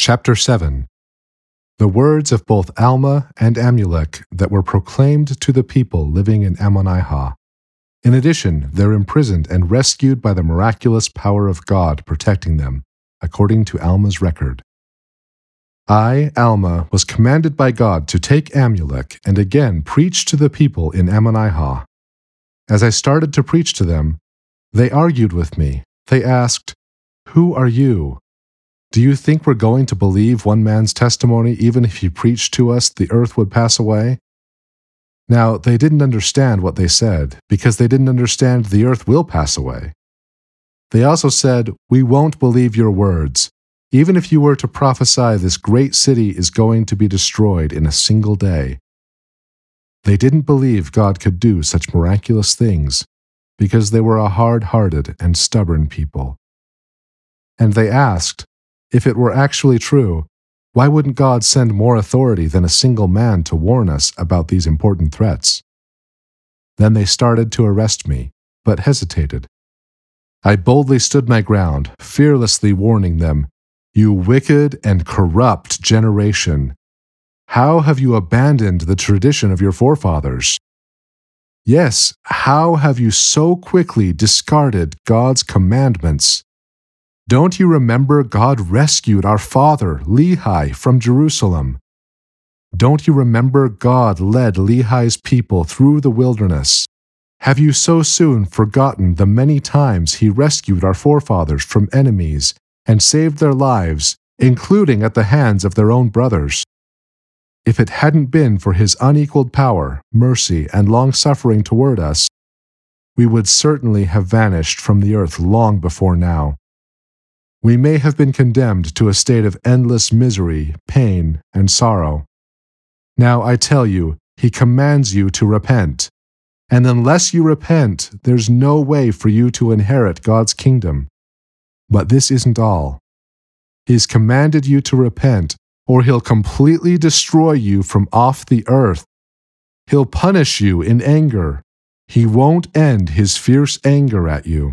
Chapter 7. The words of both Alma and Amulek that were proclaimed to the people living in Ammonihah. In addition, they're imprisoned and rescued by the miraculous power of God protecting them, according to Alma's record. I, Alma, was commanded by God to take Amulek and again preach to the people in Ammonihah. As I started to preach to them, they argued with me. They asked, "Who are you? Do you think we're going to believe one man's testimony even if he preached to us the earth would pass away?" Now, they didn't understand what they said, because they didn't understand the earth will pass away. They also said, "We won't believe your words. Even if you were to prophesy this great city is going to be destroyed in a single day." They didn't believe God could do such miraculous things, because they were a hard-hearted and stubborn people. And they asked, if it were actually true, why wouldn't God send more authority than a single man to warn us about these important threats? Then they started to arrest me, but hesitated. I boldly stood my ground, fearlessly warning them, "You wicked and corrupt generation! How have you abandoned the tradition of your forefathers? Yes, how have you so quickly discarded God's commandments? Don't you remember God rescued our father, Lehi, from Jerusalem? Don't you remember God led Lehi's people through the wilderness? Have you so soon forgotten the many times he rescued our forefathers from enemies and saved their lives, including at the hands of their own brothers? If it hadn't been for his unequaled power, mercy, and long-suffering toward us, we would certainly have vanished from the earth long before now. We may have been condemned to a state of endless misery, pain, and sorrow. Now I tell you, he commands you to repent. And unless you repent, there's no way for you to inherit God's kingdom. But this isn't all. He's commanded you to repent, or he'll completely destroy you from off the earth. He'll punish you in anger. He won't end his fierce anger at you.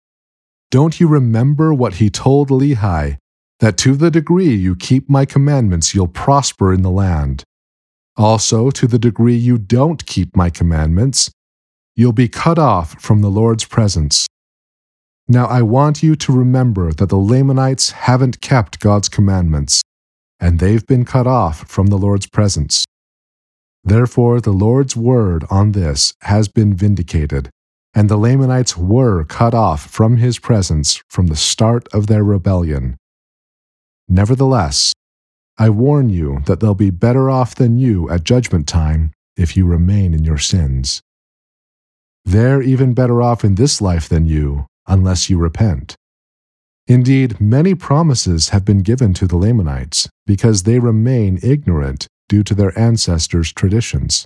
Don't you remember what he told Lehi, that to the degree you keep my commandments you'll prosper in the land? Also, to the degree you don't keep my commandments, you'll be cut off from the Lord's presence. Now I want you to remember that the Lamanites haven't kept God's commandments, and they've been cut off from the Lord's presence. Therefore the Lord's word on this has been vindicated, and the Lamanites were cut off from his presence from the start of their rebellion. Nevertheless, I warn you that they'll be better off than you at judgment time if you remain in your sins. They're even better off in this life than you, unless you repent. Indeed, many promises have been given to the Lamanites, because they remain ignorant due to their ancestors' traditions.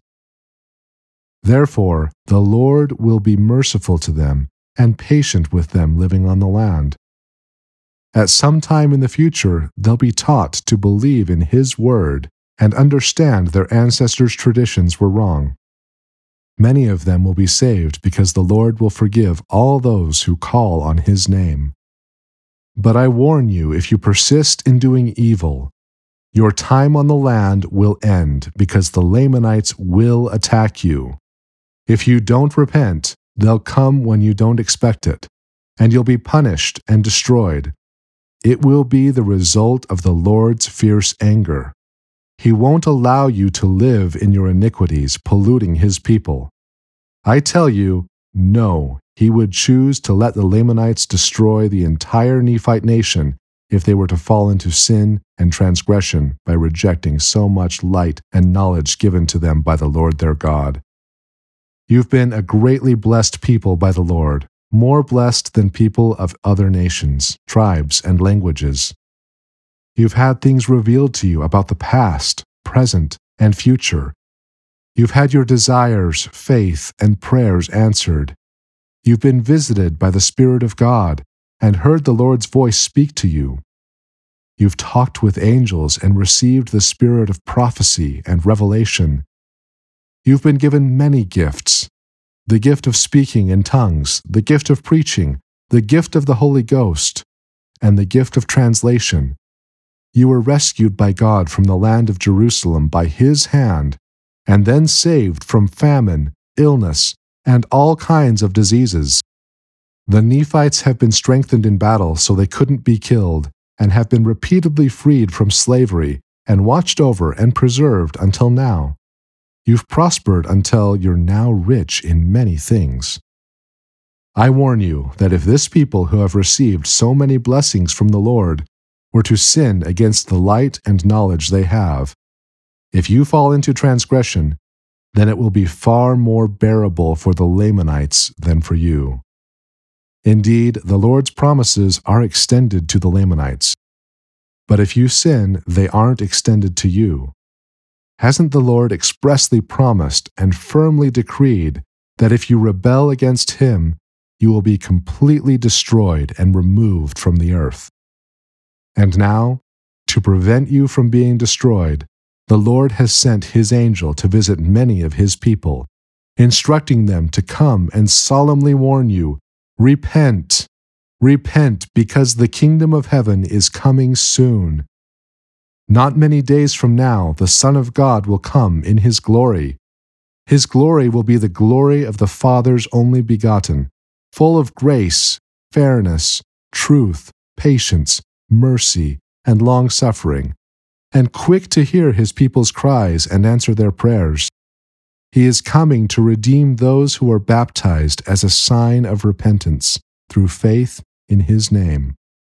Therefore, the Lord will be merciful to them and patient with them living on the land. At some time in the future, they'll be taught to believe in His word and understand their ancestors' traditions were wrong. Many of them will be saved because the Lord will forgive all those who call on His name. But I warn you, if you persist in doing evil, your time on the land will end because the Lamanites will attack you. If you don't repent, they'll come when you don't expect it, and you'll be punished and destroyed. It will be the result of the Lord's fierce anger. He won't allow you to live in your iniquities, polluting His people. I tell you, no, He would choose to let the Lamanites destroy the entire Nephite nation if they were to fall into sin and transgression by rejecting so much light and knowledge given to them by the Lord their God. You've been a greatly blessed people by the Lord, more blessed than people of other nations, tribes, and languages. You've had things revealed to you about the past, present, and future. You've had your desires, faith, and prayers answered. You've been visited by the Spirit of God and heard the Lord's voice speak to you. You've talked with angels and received the spirit of prophecy and revelation. You've been given many gifts: the gift of speaking in tongues, the gift of preaching, the gift of the Holy Ghost, and the gift of translation. you were rescued by God from the land of Jerusalem by His hand, and then saved from famine, illness, and all kinds of diseases. The Nephites have been strengthened in battle so they couldn't be killed, and have been repeatedly freed from slavery and watched over and preserved until now. You've prospered until you're now rich in many things. I warn you that if this people who have received so many blessings from the Lord were to sin against the light and knowledge they have, if you fall into transgression, then it will be far more bearable for the Lamanites than for you. Indeed, the Lord's promises are extended to the Lamanites. But if you sin, they aren't extended to you. Hasn't the Lord expressly promised and firmly decreed that if you rebel against Him, you will be completely destroyed and removed from the earth? And now, to prevent you from being destroyed, the Lord has sent His angel to visit many of His people, instructing them to come and solemnly warn you, "Repent, repent, because the kingdom of heaven is coming soon." Not many days from now, the Son of God will come in His glory. His glory will be the glory of the Father's only begotten, full of grace, fairness, truth, patience, mercy, and long-suffering, and quick to hear His people's cries and answer their prayers. He is coming to redeem those who are baptized as a sign of repentance through faith in His name.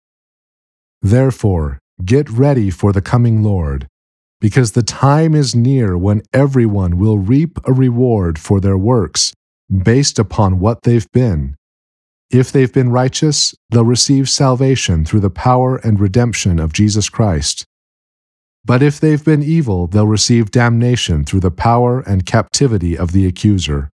Therefore, get ready for the coming Lord, because the time is near when everyone will reap a reward for their works based upon what they've been. If they've been righteous, they'll receive salvation through the power and redemption of Jesus Christ. But if they've been evil, they'll receive damnation through the power and captivity of the accuser.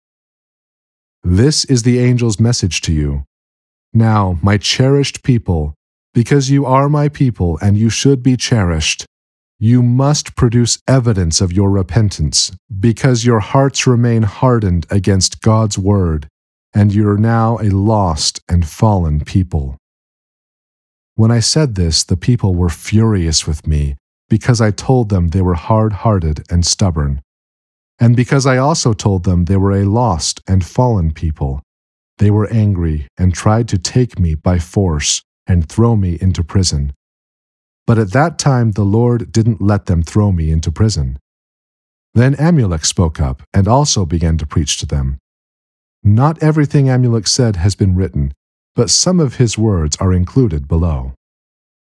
This is the angel's message to you. Now, my cherished people, because you are my people and you should be cherished, you must produce evidence of your repentance, because your hearts remain hardened against God's word, and you're now a lost and fallen people. When I said this, the people were furious with me, because I told them they were hard-hearted and stubborn, and because I also told them they were a lost and fallen people. They were angry and tried to take me by force and throw me into prison. But at that time the Lord didn't let them throw me into prison. Then Amulek spoke up and also began to preach to them. Not everything Amulek said has been written, but some of his words are included below.